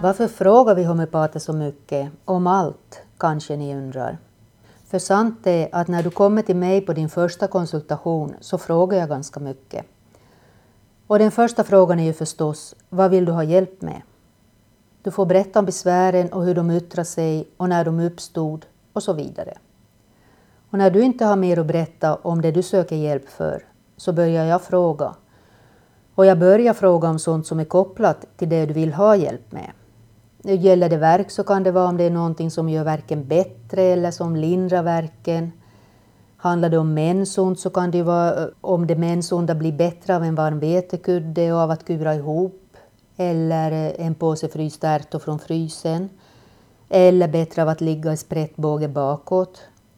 Varför frågar vi homeopater så mycket om allt, kanske ni undrar? För sant är att när du kommer till mig på din första konsultation så frågar jag ganska mycket. Och den första frågan är ju förstås, vad vill du ha hjälp med? Du får berätta om besvären och hur de yttrar sig och när de uppstod och så vidare. Och när du inte har mer att berätta om det du söker hjälp för så börjar jag fråga. Och jag börjar fråga om sånt som är kopplat till det du vill ha hjälp med. Gäller det värk så kan det vara om det är någonting som gör värken bättre eller som lindrar värken. Handlar det om mensont så kan det vara om det mensonda blir bättre av en varm vetekudde och av att kura ihop. Eller en påse frysta ärtor från frysen. Eller bättre av att ligga i sprättbåge bakåt.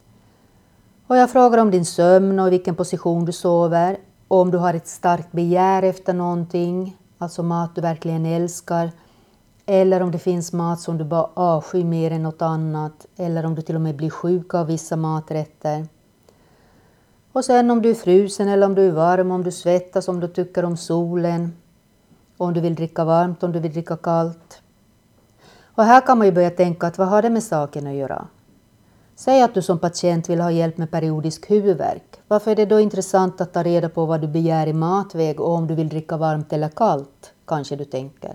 Och jag frågar om din sömn och i vilken position du sover. Och om du har ett starkt begär efter någonting. Alltså mat du verkligen älskar. Eller om det finns mat som du bara avskyr mer än något annat. Eller om du till och med blir sjuk av vissa maträtter. Och sen om du är frusen eller om du är varm, om du svettas, om du tycker om solen. Om du vill dricka varmt, om du vill dricka kallt. Och här kan man ju börja tänka att vad har det med saken att göra? Säg att du som patient vill ha hjälp med periodisk huvudvärk. Varför är det då intressant att ta reda på vad du begär i matväg och om du vill dricka varmt eller kallt, kanske du tänker.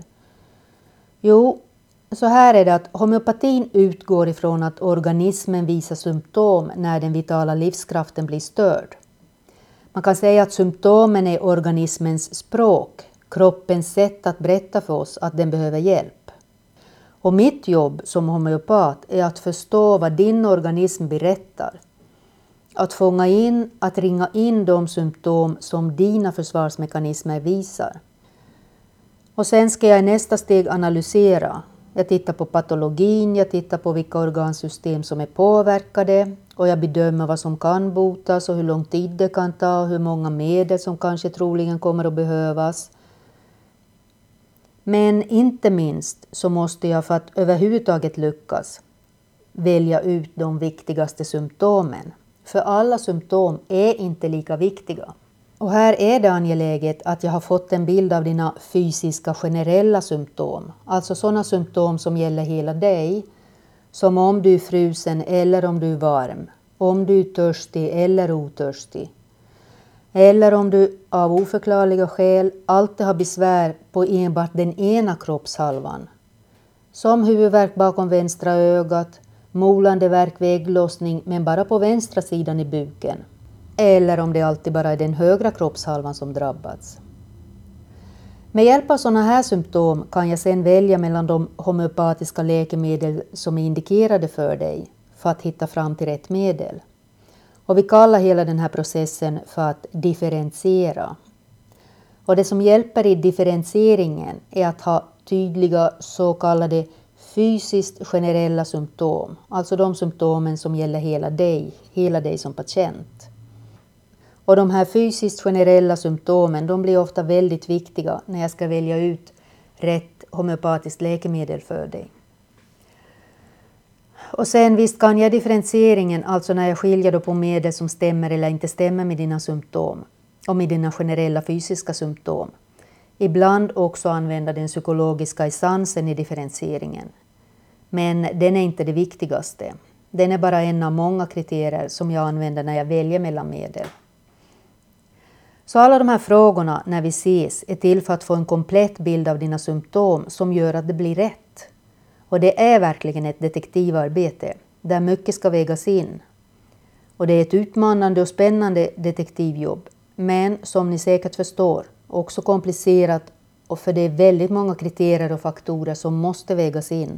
Jo, så här är det att homeopatin utgår ifrån att organismen visar symptom när den vitala livskraften blir störd. Man kan säga att symptomen är organismens språk, kroppens sätt att berätta för oss att den behöver hjälp. Och mitt jobb som homeopat är att förstå vad din organism berättar. Att fånga in, att ringa in de symptom som dina försvarsmekanismer visar. Och sen ska jag i nästa steg analysera. Jag tittar på patologin, jag tittar på vilka organsystem som är påverkade och jag bedömer vad som kan botas och hur lång tid det kan ta och hur många medel som kanske troligen kommer att behövas. Men inte minst så måste jag för att överhuvudtaget lyckas välja ut de viktigaste symptomen. För alla symptom är inte lika viktiga. Och här är det angeläget att jag har fått en bild av dina fysiska generella symptom. Alltså sådana symptom som gäller hela dig. Som om du är frusen eller om du är varm. Om du är törstig eller otörstig. Eller om du av oförklarliga skäl alltid har besvär på enbart den ena kroppshalvan. Som huvudvärk bakom vänstra ögat, molande värk vid ägglossning men bara på vänstra sidan i buken. Eller om det alltid bara är den högra kroppshalvan som drabbats. Med hjälp av sådana här symptom kan jag sedan välja mellan de homeopatiska läkemedel som är indikerade för dig för att hitta fram till rätt medel. Och vi kallar hela den här processen för att differentiera. Och det som hjälper i differentieringen är att ha tydliga så kallade fysiskt generella symptom. Alltså de symptomen som gäller hela dig som patient. Och de här fysiskt generella symptomen de blir ofta väldigt viktiga när jag ska välja ut rätt homeopatiskt läkemedel för dig. Och sen visst kan jag differentieringen, alltså när jag skiljer på medel som stämmer eller inte stämmer med dina symptom och med dina generella fysiska symptom. Ibland också använda den psykologiska essensen i differentieringen. Men den är inte det viktigaste. Den är bara en av många kriterier som jag använder när jag väljer mellan medel. Så alla de här frågorna när vi ses är till för att få en komplett bild av dina symptom som gör att det blir rätt. Och det är verkligen ett detektivarbete där mycket ska vägas in. Och det är ett utmanande och spännande detektivjobb. Men som ni säkert förstår också komplicerat och för det är väldigt många kriterier och faktorer som måste vägas in.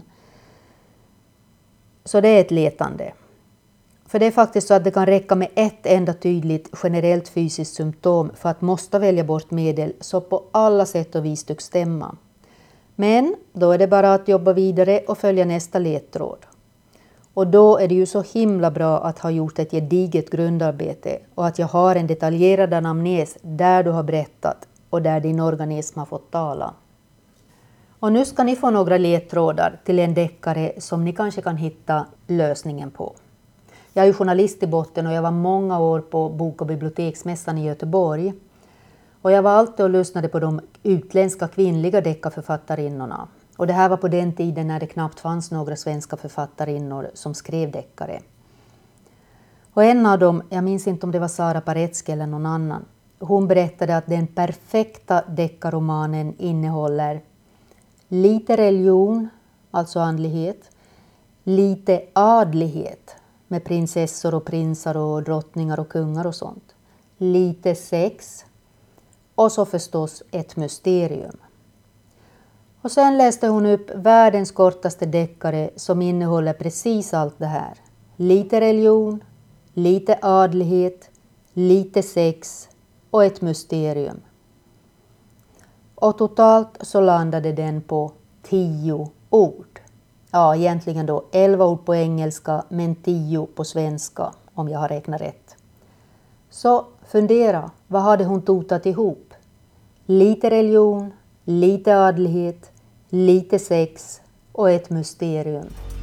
Så det är ett letande. För det är faktiskt så att det kan räcka med ett enda tydligt generellt fysiskt symptom för att måste välja bort medel så på alla sätt och vis tycks stämma. Men då är det bara att jobba vidare och följa nästa ledtråd. Och då är det ju så himla bra att ha gjort ett gediget grundarbete och att jag har en detaljerad anamnes där du har berättat och där din organism har fått tala. Och nu ska ni få några ledtrådar till en deckare som ni kanske kan hitta lösningen på. Jag är ju journalist i botten och jag var många år på Bok- och biblioteksmässan i Göteborg. Och jag var alltid och lyssnade på de utländska kvinnliga deckarförfattarinnorna. Och det här var på den tiden när det knappt fanns några svenska författarinnor som skrev deckare. Och en av dem, jag minns inte om det var Sara Paretsky eller någon annan, hon berättade att den perfekta deckarromanen innehåller lite religion, alltså andlighet, lite adlighet med prinsessor och prinsar och drottningar och kungar och sånt, lite sex och så förstås ett mysterium. Och sen läste hon upp världens kortaste deckare som innehåller precis allt det här. Lite religion, lite adlighet, lite sex och ett mysterium. Och totalt så landade den på 10 ord. Ja, egentligen då 11 ord på engelska men 10 på svenska om jag har räknat rätt. Så fundera, vad hade hon totat ihop? Lite religion, lite adlighet, lite sex och ett mysterium.